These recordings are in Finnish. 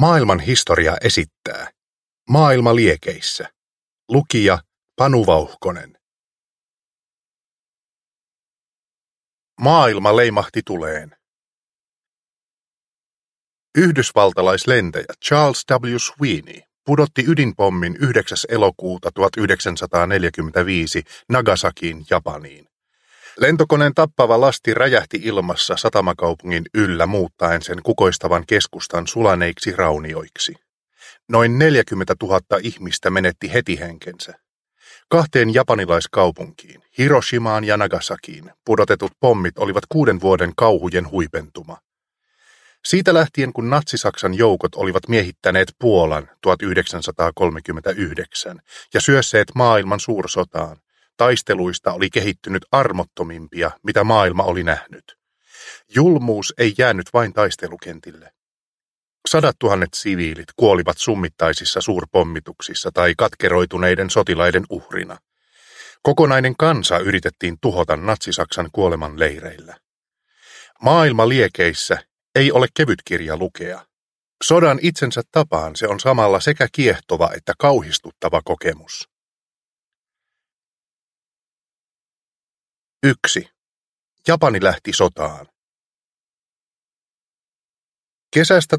Maailman historia esittää. Maailma liekeissä. Lukija Panu Vauhkonen. Maailma leimahti tuleen. Yhdysvaltalaislentäjä Charles W. Sweeney pudotti ydinpommin 9. elokuuta 1945 Nagasakiin, Japaniin. Lentokoneen tappava lasti räjähti ilmassa satamakaupungin yllä muuttaen sen kukoistavan keskustan sulaneiksi raunioiksi. Noin 40 000 ihmistä menetti heti henkensä. 2 japanilaiskaupunkiin, Hiroshimaan ja Nagasakiin, pudotetut pommit olivat 6 vuoden kauhujen huipentuma. Siitä lähtien, kun Natsi-Saksan joukot olivat miehittäneet Puolan 1939 ja syösseet maailman suursotaan, taisteluista oli kehittynyt armottomimpia, mitä maailma oli nähnyt. Julmuus ei jäänyt vain taistelukentille. 100 000 siviilit kuolivat summittaisissa suurpommituksissa tai katkeroituneiden sotilaiden uhrina. Kokonainen kansa yritettiin tuhota Natsi-Saksan kuolemanleireillä. Maailma liekeissä ei ole kevyt kirja lukea. Sodan itsensä tapaan se on samalla sekä kiehtova että kauhistuttava kokemus. 1. Japani lähti sotaan. Kesästä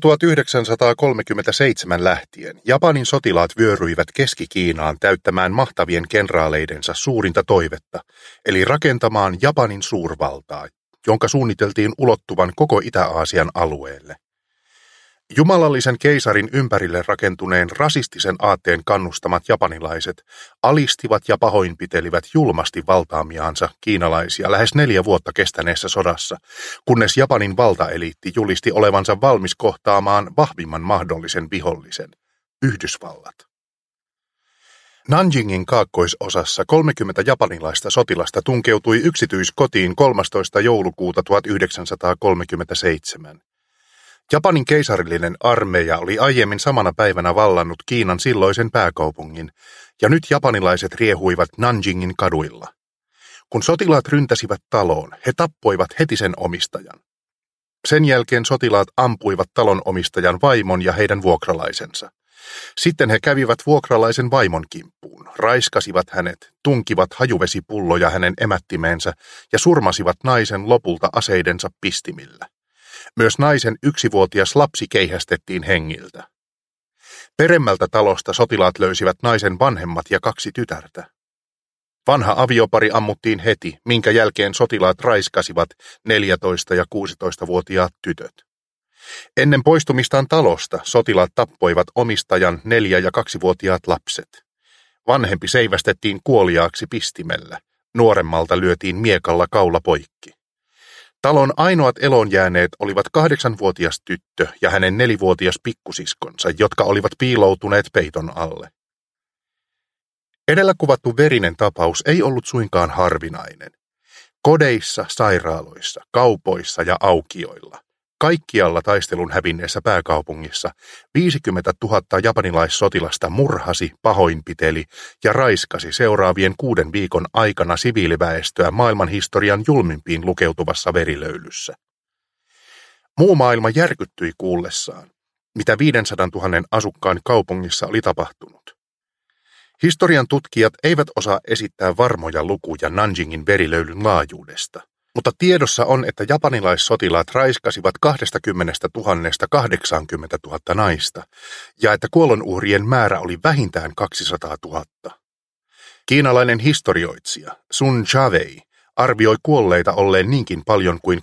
1937 lähtien Japanin sotilaat vyöryivät Keski-Kiinaan täyttämään mahtavien kenraaleidensa suurinta toivetta, eli rakentamaan Japanin suurvaltaa, jonka suunniteltiin ulottuvan koko Itä-Aasian alueelle. Jumalallisen keisarin ympärille rakentuneen rasistisen aatteen kannustamat japanilaiset alistivat ja pahoinpitelivät julmasti valtaamiaansa kiinalaisia lähes 4 vuotta kestäneessä sodassa, kunnes Japanin valtaeliitti julisti olevansa valmis kohtaamaan vahvimman mahdollisen vihollisen, Yhdysvallat. Nanjingin kaakkoisosassa 30 japanilaista sotilasta tunkeutui yksityiskotiin 13. joulukuuta 1937. Japanin keisarillinen armeija oli aiemmin samana päivänä vallannut Kiinan silloisen pääkaupungin, ja nyt japanilaiset riehuivat Nanjingin kaduilla. Kun sotilaat ryntäsivät taloon, he tappoivat heti sen omistajan. Sen jälkeen sotilaat ampuivat talon omistajan vaimon ja heidän vuokralaisensa. Sitten he kävivät vuokralaisen vaimon kimppuun, raiskasivat hänet, tunkivat hajuvesipulloja hänen emättimeensä ja surmasivat naisen lopulta aseidensa pistimillä. Myös naisen 1-vuotias lapsi keihästettiin hengiltä. Peremmältä talosta sotilaat löysivät naisen vanhemmat ja 2 tytärtä. Vanha aviopari ammuttiin heti, minkä jälkeen sotilaat raiskasivat 14- ja 16-vuotiaat tytöt. Ennen poistumistaan talosta sotilaat tappoivat omistajan 4- ja 2-vuotiaat lapset. Vanhempi seivästettiin kuoliaaksi pistimellä, nuoremmalta lyötiin miekalla kaula poikki. Talon ainoat eloon jääneet olivat 8-vuotias tyttö ja hänen 4-vuotias pikkusiskonsa, jotka olivat piiloutuneet peiton alle. Edellä kuvattu verinen tapaus ei ollut suinkaan harvinainen. Kodeissa, sairaaloissa, kaupoissa ja aukioilla, kaikkialla taistelun hävinneessä pääkaupungissa 50 000 japanilaissotilasta murhasi, pahoinpiteli ja raiskasi seuraavien 6 viikon aikana siviiliväestöä maailmanhistorian julmimpiin lukeutuvassa verilöylyssä. Muu maailma järkyttyi kuullessaan, mitä 500 000 asukkaan kaupungissa oli tapahtunut. Historian tutkijat eivät osaa esittää varmoja lukuja Nanjingin verilöylyn laajuudesta. Mutta tiedossa on, että japanilaissotilaat raiskasivat 20 000 80 000 naista, ja että kuolonuhrien määrä oli vähintään 200 000. Kiinalainen historioitsija Sun Chavei arvioi kuolleita olleen niinkin paljon kuin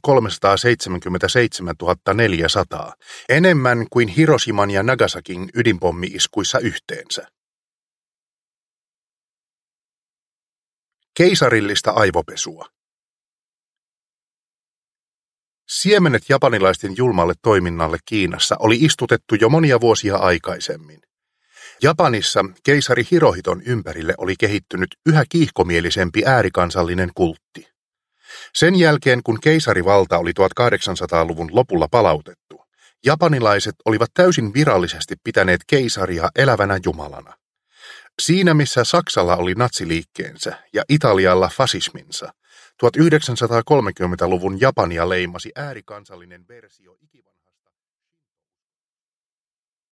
377 400, enemmän kuin Hiroshiman ja Nagasakin ydinpommi-iskuissa yhteensä. Keisarillista aivopesua. Siemenet japanilaisten julmalle toiminnalle Kiinassa oli istutettu jo monia vuosia aikaisemmin. Japanissa keisari Hirohiton ympärille oli kehittynyt yhä kiihkomielisempi äärikansallinen kultti. Sen jälkeen, kun keisarivalta oli 1800-luvun lopulla palautettu, japanilaiset olivat täysin virallisesti pitäneet keisaria elävänä jumalana. Siinä missä Saksalla oli natsiliikkeensä ja Italialla fasisminsa, 1930-luvun Japania leimasi äärikansallinen versio ikivanhasta